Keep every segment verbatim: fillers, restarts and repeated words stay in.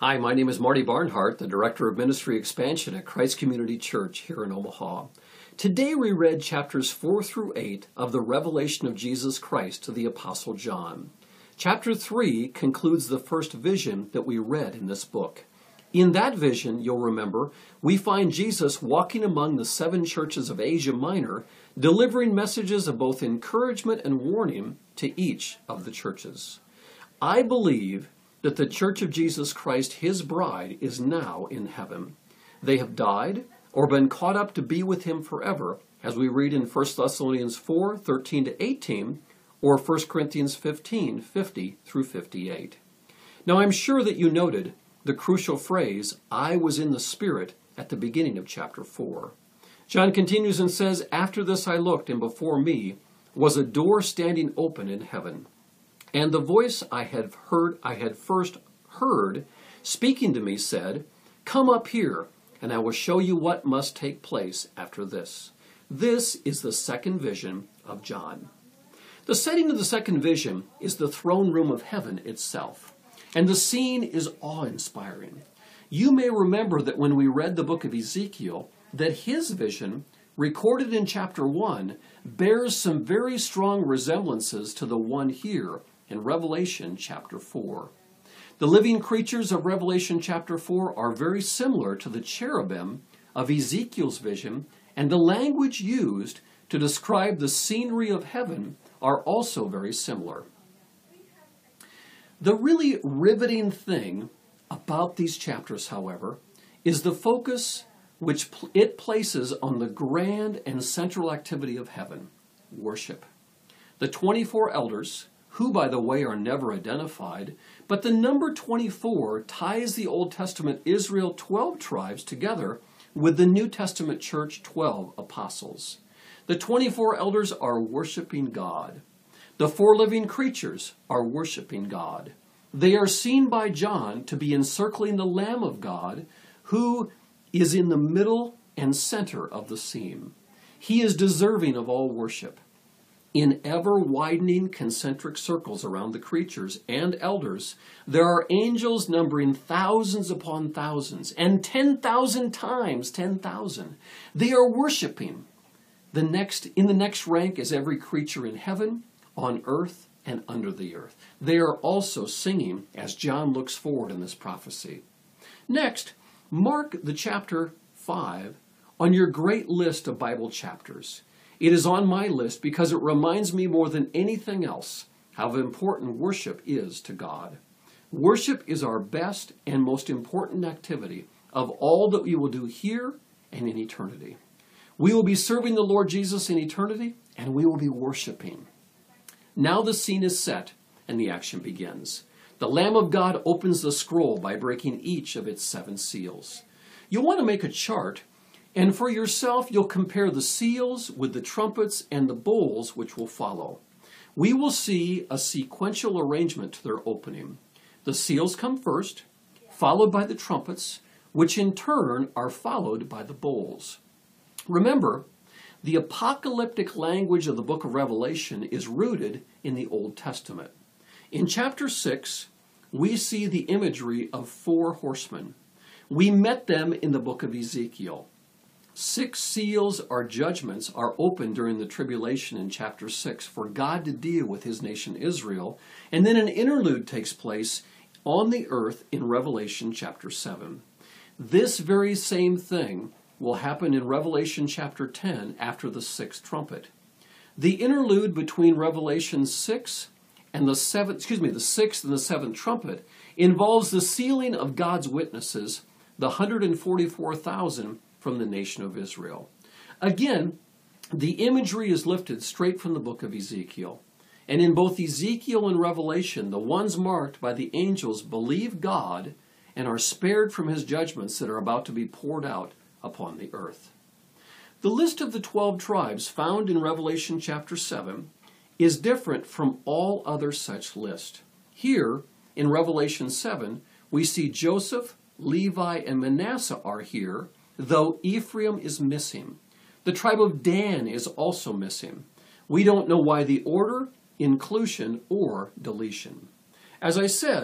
Hi, my name is Marty Barnhart, the Director of Ministry Expansion at Christ Community Church here in Omaha. Today we read chapters four through eight of the Revelation of Jesus Christ to the Apostle John. Chapter three concludes the first vision that we read in this book. In that vision, you'll remember, we find Jesus walking among the seven churches of Asia Minor, delivering messages of both encouragement and warning to each of the churches. I believe that the Church of Jesus Christ, his bride, is now in heaven. They have died or been caught up to be with him forever, as we read in First Thessalonians four, thirteen to eighteen, or First Corinthians fifteen, fifty through fifty-eight. Now I'm sure that you noted the crucial phrase, I was in the Spirit, at the beginning of chapter four. John continues and says, After this I looked, and before me was a door standing open in heaven. And the voice I had heard, I had first heard, speaking to me said, Come up here, and I will show you what must take place after this. This is the second vision of John. The setting of the second vision is the throne room of heaven itself, and the scene is awe-inspiring. You may remember that when we read the book of Ezekiel, that his vision, recorded in chapter one, bears some very strong resemblances to the one here in Revelation chapter four. The living creatures of Revelation chapter four are very similar to the cherubim of Ezekiel's vision, and the language used to describe the scenery of heaven are also very similar. The really riveting thing about these chapters, however, is the focus which it places on the grand and central activity of heaven, worship. The twenty-four elders, who, by the way, are never identified, but the number twenty-four ties the Old Testament Israel twelve tribes together with the New Testament church twelve apostles. The twenty-four elders are worshiping God. The four living creatures are worshiping God. They are seen by John to be encircling the Lamb of God, who is in the middle and center of the scene. He is deserving of all worship. In ever-widening concentric circles around the creatures and elders, there are angels numbering thousands upon thousands, and ten thousand times ten thousand. They are worshiping. The next, in the next rank is every creature in heaven, on earth, and under the earth. They are also singing as John looks forward in this prophecy. Next, mark the chapter five on your great list of Bible chapters. It is on my list because it reminds me more than anything else how important worship is to God. Worship is our best and most important activity of all that we will do here and in eternity. We will be serving the Lord Jesus in eternity, and we will be worshiping. Now the scene is set, and the action begins. The Lamb of God opens the scroll by breaking each of its seven seals. You'll want to make a chart, and for yourself, you'll compare the seals with the trumpets and the bowls which will follow. We will see a sequential arrangement to their opening. The seals come first, followed by the trumpets, which in turn are followed by the bowls. Remember, the apocalyptic language of the book of Revelation is rooted in the Old Testament. In chapter six, we see the imagery of four horsemen. We met them in the book of Ezekiel. Six seals or judgments are opened during the tribulation in chapter six for God to deal with his nation Israel, and then an interlude takes place on the earth in Revelation chapter seven. This very same thing will happen in Revelation chapter ten after the sixth trumpet. The interlude between Revelation six and the seventh, excuse me, the sixth and the seventh trumpet involves the sealing of God's witnesses, the one hundred forty-four thousand from the nation of Israel. Again, the imagery is lifted straight from the book of Ezekiel. And in both Ezekiel and Revelation, the ones marked by the angels believe God and are spared from his judgments that are about to be poured out upon the earth. The list of the twelve tribes found in Revelation chapter seven is different from all other such lists. Here, in Revelation seven, we see Joseph, Levi, and Manasseh are here, though Ephraim is missing. The tribe of Dan is also missing. We don't know why the order, inclusion, or deletion. As I said,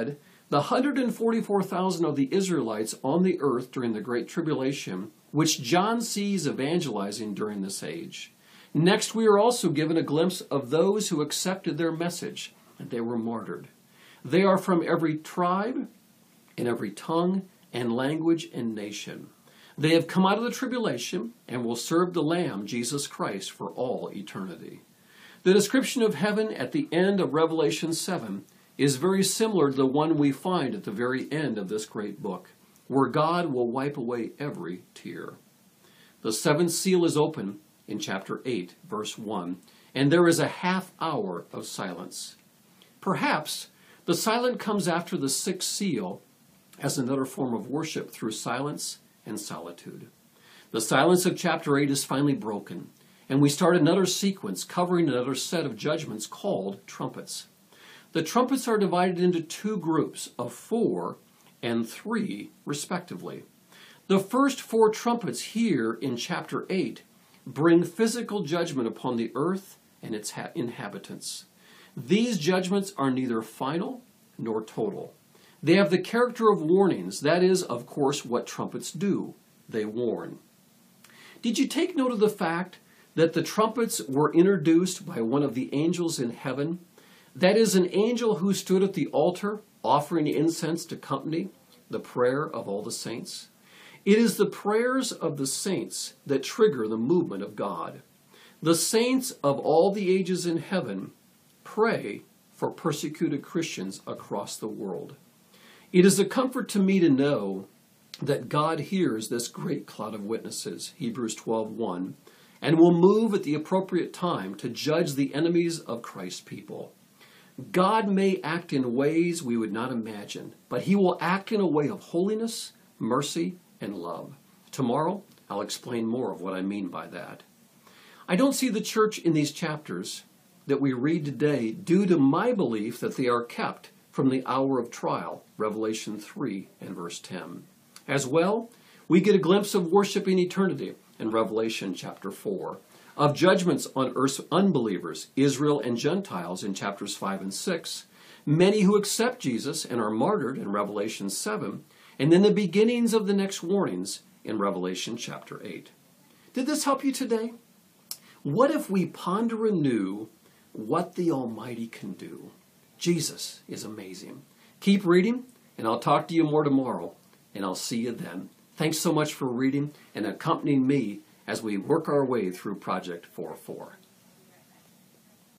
The one hundred forty-four thousand of the Israelites on the earth during the Great Tribulation, which John sees evangelizing during this age. Next, we are also given a glimpse of those who accepted their message, and they were martyred. They are from every tribe, and every tongue, and language, and nation. They have come out of the tribulation, and will serve the Lamb, Jesus Christ, for all eternity. The description of heaven at the end of Revelation seven is very similar to the one we find at the very end of this great book, where God will wipe away every tear. The seventh seal is open in chapter eight, verse one, and there is a half hour of silence. Perhaps the silence comes after the sixth seal as another form of worship through silence and solitude. The silence of chapter eight is finally broken, and we start another sequence covering another set of judgments called trumpets. The trumpets are divided into two groups of four and three, respectively. The first four trumpets here in chapter eight bring physical judgment upon the earth and its inhabitants. These judgments are neither final nor total. They have the character of warnings. That is, of course, what trumpets do. They warn. Did you take note of the fact that the trumpets were introduced by one of the angels in heaven? That is, an angel who stood at the altar offering incense to accompany the prayer of all the saints. It is the prayers of the saints that trigger the movement of God. The saints of all the ages in heaven pray for persecuted Christians across the world. It is a comfort to me to know that God hears this great cloud of witnesses, Hebrews twelve one, and will move at the appropriate time to judge the enemies of Christ's people. God may act in ways we would not imagine, but he will act in a way of holiness, mercy, and love. Tomorrow, I'll explain more of what I mean by that. I don't see the church in these chapters that we read today due to my belief that they are kept from the hour of trial, Revelation three and verse ten. As well, we get a glimpse of worship in eternity in Revelation chapter four, of judgments on earth's unbelievers, Israel and Gentiles in chapters five and six, many who accept Jesus and are martyred in Revelation seven, and then the beginnings of the next warnings in Revelation chapter eight. Did this help you today? What if we ponder anew what the Almighty can do? Jesus is amazing. Keep reading, and I'll talk to you more tomorrow, and I'll see you then. Thanks so much for reading and accompanying me as we work our way through Project four four.